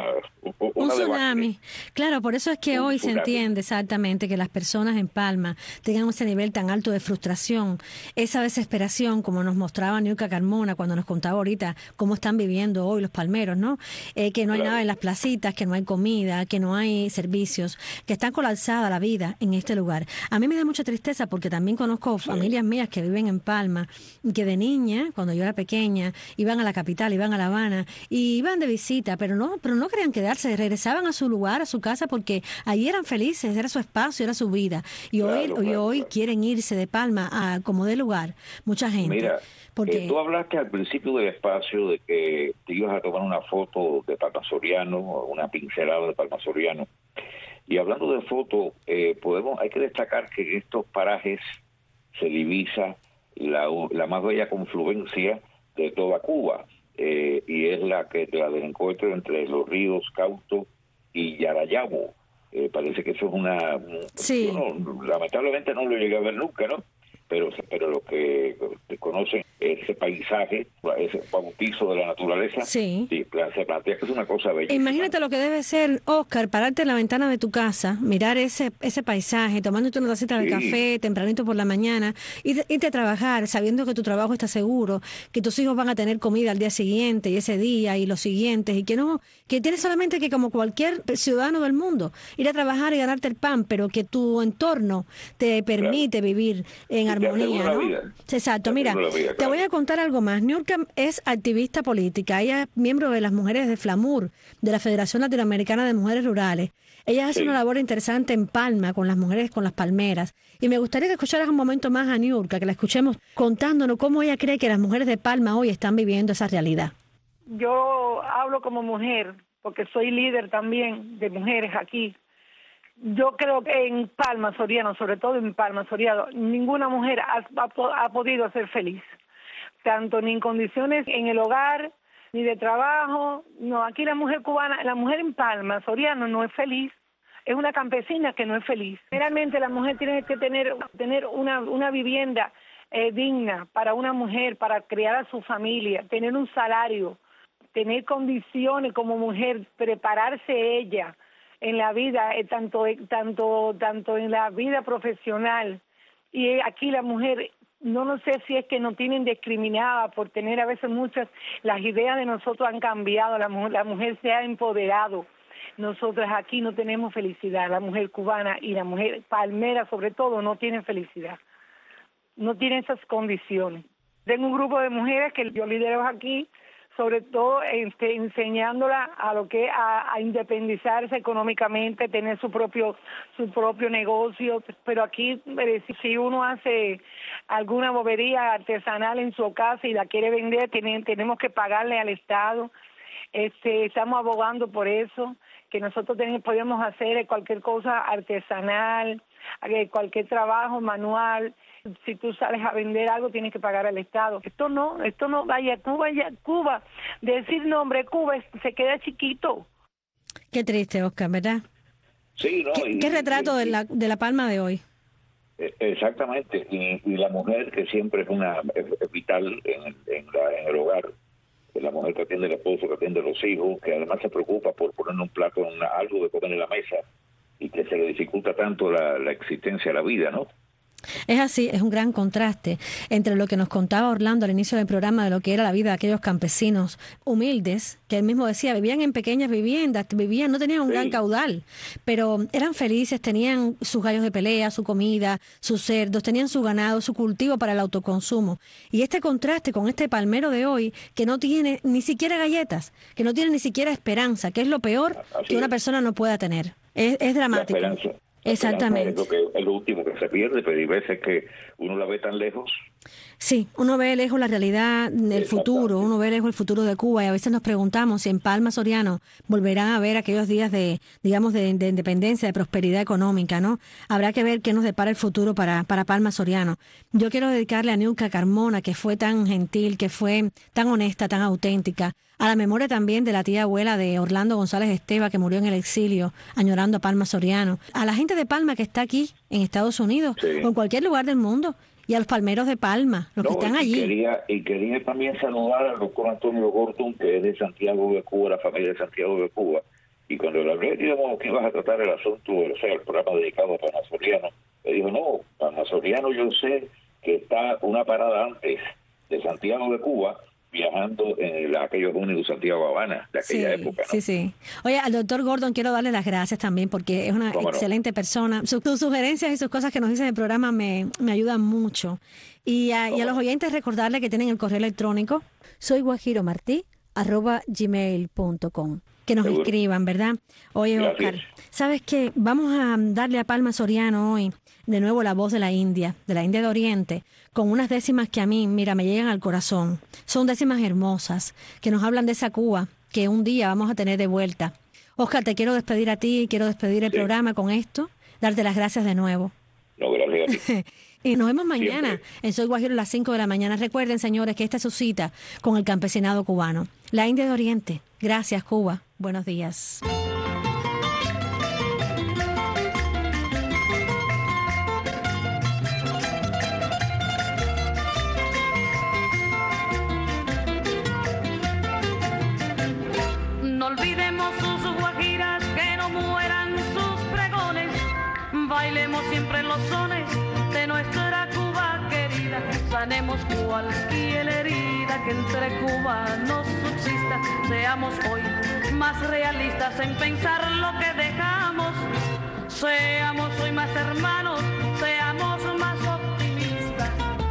Speaker 9: tsunami. Claro, por eso es que hoy se entiende exactamente que las personas en Palma tengan ese nivel tan alto de frustración, esa desesperación, como nos mostraba Niurka Carmona cuando nos contaba ahorita cómo están viviendo hoy los palmeros, ¿no? Que no hay nada en las placitas, que no hay comida, que no hay servicios, que está colapsada la vida en este lugar. A mí me da mucha tristeza porque también conozco familias mías que viven en Palma, que de niña, cuando yo era pequeña, iban a la capital, iban a La Habana, y iban de visita, pero no querían quedarse, regresaban a su lugar, a su casa, porque allí eran felices, era su espacio, era su vida. Y hoy quieren irse de Palma como de lugar, mucha gente.
Speaker 16: Mira,
Speaker 9: porque
Speaker 16: tú hablaste al principio del espacio de que te ibas a tomar una foto de Palma Soriano, una pincelada de Palma Soriano. Y hablando de foto, hay que destacar que en estos parajes se divisa la más bella confluencia de toda Cuba, y es la del encuentro entre los ríos Cauto y Yarayabo. Parece que eso es
Speaker 9: sí.
Speaker 16: Lamentablemente no lo llegué a ver nunca, ¿no? Pero lo que conocen ese paisaje, ese bautizo de la naturaleza,
Speaker 9: sí,
Speaker 16: se plantea que es una cosa bella.
Speaker 9: Imagínate lo que debe ser, Oscar, pararte en la ventana de tu casa, mirar ese paisaje, tomándote una tacita de café tempranito por la mañana, irte a trabajar sabiendo que tu trabajo está seguro, que tus hijos van a tener comida al día siguiente y ese día y los siguientes, y que tienes solamente que, como cualquier ciudadano del mundo, ir a trabajar y ganarte el pan, pero que tu entorno te permite vivir en armonía, ¿no? Exacto. Mira, te voy a contar algo más. Niurka es activista política. Ella es miembro de las mujeres de FLAMUR, de la Federación Latinoamericana de Mujeres Rurales. Ella hace una labor interesante en Palma con las mujeres, con las palmeras. Y me gustaría que escucharas un momento más a Niurka, que la escuchemos contándonos cómo ella cree que las mujeres de Palma hoy están viviendo esa realidad.
Speaker 17: Yo hablo como mujer, porque soy líder también de mujeres aquí. Yo creo que en Palma Soriano, sobre todo en Palma Soriano, ninguna mujer ha podido ser feliz, tanto ni en condiciones en el hogar, ni de trabajo. No, aquí la mujer cubana, la mujer en Palma Soriano no es feliz, es una campesina que no es feliz. Realmente la mujer tiene que tener una vivienda digna para una mujer, para criar a su familia, tener un salario, tener condiciones como mujer, prepararse ella en la vida, tanto en la vida profesional. Y aquí la mujer, no sé si es que nos tienen discriminada por tener a veces las ideas de nosotros han cambiado, la mujer se ha empoderado. Nosotras aquí no tenemos felicidad, la mujer cubana y la mujer palmera sobre todo no tienen felicidad, no tienen esas condiciones. Tengo un grupo de mujeres que yo lidero aquí, sobre todo enseñándola a lo que a independizarse económicamente, tener su propio negocio, pero aquí si uno hace alguna bobería artesanal en su casa y la quiere vender, tenemos que pagarle al Estado. Estamos abogando por eso, que nosotros podemos hacer cualquier cosa artesanal, cualquier trabajo manual. Si tú sales a vender algo, tienes que pagar al Estado. Esto no, vaya, Cuba, decir nombre Cuba se queda chiquito.
Speaker 9: Qué triste, Oscar, ¿verdad?
Speaker 16: Sí, ¿no?
Speaker 9: ¿Qué retrato de la Palma de hoy?
Speaker 16: Exactamente, y la mujer que siempre es vital en el hogar, la mujer que atiende al esposo, que atiende a los hijos, que además se preocupa por ponerle un plato, algo de comer en la mesa, y que se le dificulta tanto la existencia, la vida, ¿no?
Speaker 9: Es así, es un gran contraste entre lo que nos contaba Orlando al inicio del programa de lo que era la vida de aquellos campesinos humildes, que él mismo decía, vivían en pequeñas viviendas, no tenían un gran caudal, pero eran felices, tenían sus gallos de pelea, su comida, sus cerdos, tenían su ganado, su cultivo para el autoconsumo. Y este contraste con este palmero de hoy, que no tiene ni siquiera galletas, que no tiene ni siquiera esperanza, que es lo peor que una persona no pueda tener. Es dramático.
Speaker 16: La esperanza.
Speaker 9: Exactamente.
Speaker 16: Es lo último que se pierde, pero hay veces que uno la ve tan lejos.
Speaker 9: Sí, uno ve lejos la realidad del futuro, uno ve lejos el futuro de Cuba y a veces nos preguntamos si en Palma Soriano volverán a ver aquellos días de independencia, de prosperidad económica, ¿no? Habrá que ver qué nos depara el futuro para Palma Soriano. Yo quiero dedicarle a Niurka Carmona, que fue tan gentil, que fue tan honesta, tan auténtica, a la memoria también de la tía abuela de Orlando González Esteva, que murió en el exilio, añorando a Palma Soriano, a la gente de Palma que está aquí en Estados Unidos o en cualquier lugar del mundo, y a los palmeros de Palma, los que están allí.
Speaker 16: Quería también saludar al doctor Antonio Gordon, que es de Santiago de Cuba, la familia de Santiago de Cuba, y cuando le hablé, digamos, que ibas a tratar el asunto, el programa dedicado a Palma Soriano, me dijo, no, Palma Soriano yo sé que está una parada antes de Santiago de Cuba, viajando en aquellos únicos Santiago Habana de aquella época, ¿no?
Speaker 9: Sí. Oye, al doctor Gordon quiero darle las gracias también porque es una excelente persona. Sus sugerencias y sus cosas que nos dicen en el programa me ayudan mucho. Y a los oyentes recordarle que tienen el correo electrónico soyguajiromarti@gmail.com. Que nos escriban, ¿verdad? Oye, Oscar, ¿sabes qué? Vamos a darle a Palma Soriano hoy de nuevo la voz de la India de Oriente, con unas décimas que a mí, mira, me llegan al corazón. Son décimas hermosas, que nos hablan de esa Cuba que un día vamos a tener de vuelta. Oscar, te quiero despedir a ti, quiero despedir el programa con esto, darte las gracias de nuevo.
Speaker 16: No, gracias a ti.
Speaker 9: Y nos vemos mañana en Soy Guajiro a las 5 de la mañana. Recuerden, señores, que esta es su cita con el campesinado cubano. La India de Oriente. Gracias, Cuba. Buenos días.
Speaker 13: No olvidemos sus guajiras, que no mueran sus pregones. Bailemos siempre los sones de nuestra Cuba querida. Sanemos cualquier herida que entre cubanos subsista. Seamos hoy más realistas en pensar lo que dejamos. Seamos hoy más hermanos, seamos más optimistas.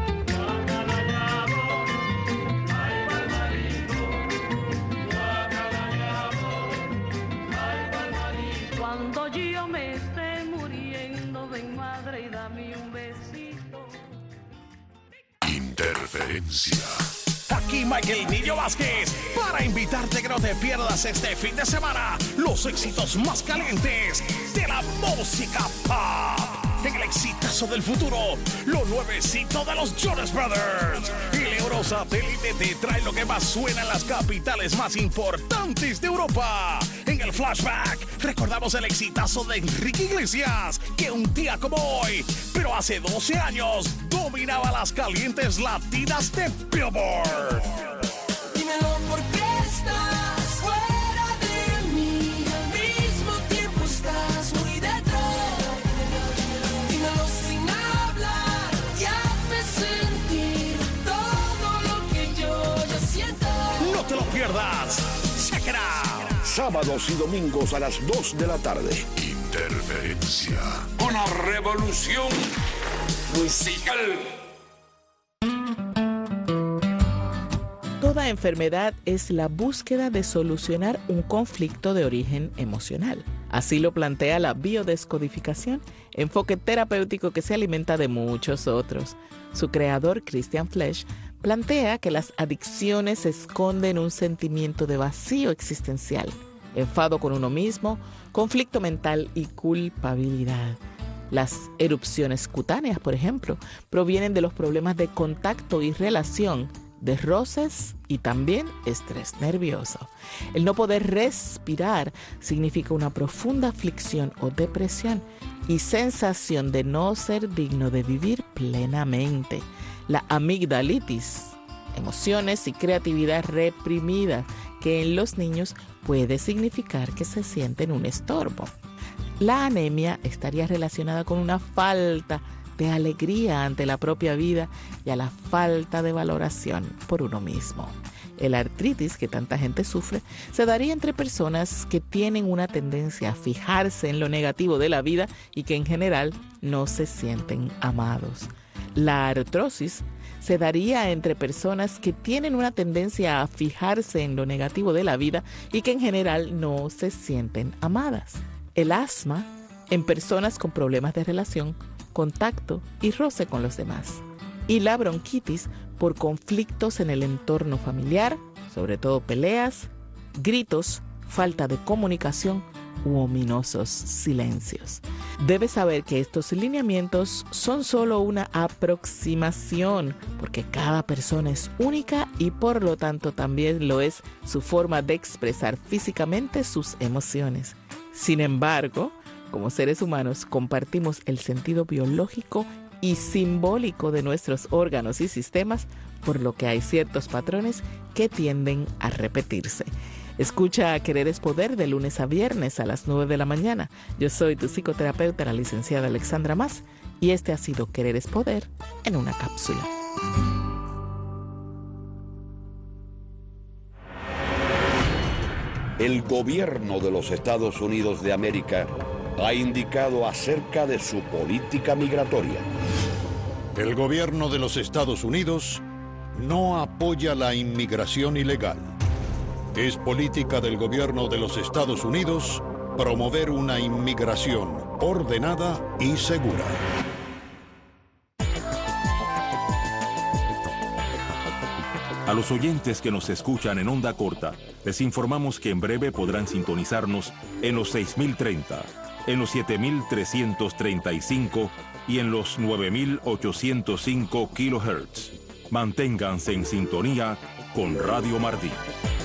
Speaker 13: Cuando yo me esté muriendo, ven madre y dame un besito.
Speaker 8: Interferencia.
Speaker 19: Aquí Michael Niño Vázquez para invitarte que no te pierdas este fin de semana los éxitos más calientes de la música pop. En el exitazo del futuro, lo nuevecito de los Jonas Brothers. Y el Eurosatélite te trae lo que más suena en las capitales más importantes de Europa. En el flashback recordamos el exitazo de Enrique Iglesias, que un día como hoy, pero hace 12 años, dominaba las calientes latinas de Billboard.
Speaker 5: Dímelo por qué estás
Speaker 1: sábados y domingos a las 2 de la tarde.
Speaker 8: Interferencia.
Speaker 19: Una revolución musical.
Speaker 20: Toda enfermedad es la búsqueda de solucionar un conflicto de origen emocional. Así lo plantea la biodescodificación, enfoque terapéutico que se alimenta de muchos otros. Su creador, Christian Flesch, plantea que las adicciones esconden un sentimiento de vacío existencial, enfado con uno mismo, conflicto mental y culpabilidad. Las erupciones cutáneas, por ejemplo, provienen de los problemas de contacto y relación, de roces y también estrés nervioso. El no poder respirar significa una profunda aflicción o depresión y sensación de no ser digno de vivir plenamente. La amigdalitis, emociones y creatividad reprimida, que en los niños puede significar que se sienten un estorbo. La anemia estaría relacionada con una falta de alegría ante la propia vida y a la falta de valoración por uno mismo. El artritis que tanta gente sufre se daría entre personas que tienen una tendencia a fijarse en lo negativo de la vida y que en general no se sienten amados. La artrosis se daría entre personas que tienen una tendencia a fijarse en lo negativo de la vida y que en general no se sienten amadas. El asma en personas con problemas de relación, contacto y roce con los demás. Y la bronquitis por conflictos en el entorno familiar, sobre todo peleas, gritos, falta de comunicación u ominosos silencios. Debes saber que estos lineamientos son solo una aproximación, porque cada persona es única y por lo tanto también lo es su forma de expresar físicamente sus emociones. Sin embargo, como seres humanos compartimos el sentido biológico y simbólico de nuestros órganos y sistemas, por lo que hay ciertos patrones que tienden a repetirse. Escucha a Querer es Poder de lunes a viernes a las 9 de la mañana. Yo soy tu psicoterapeuta, la licenciada Alexandra Mas, y este ha sido Querer es Poder en una cápsula.
Speaker 1: El gobierno de los Estados Unidos de América ha indicado acerca de su política migratoria.
Speaker 21: El gobierno de los Estados Unidos no apoya la inmigración ilegal. Es política del gobierno de los Estados Unidos promover una inmigración ordenada y segura.
Speaker 22: A los oyentes que nos escuchan en onda corta, les informamos que en breve podrán sintonizarnos en los 6030, en los 7335 y en los 9805 kHz. Manténganse en sintonía con Radio Martí.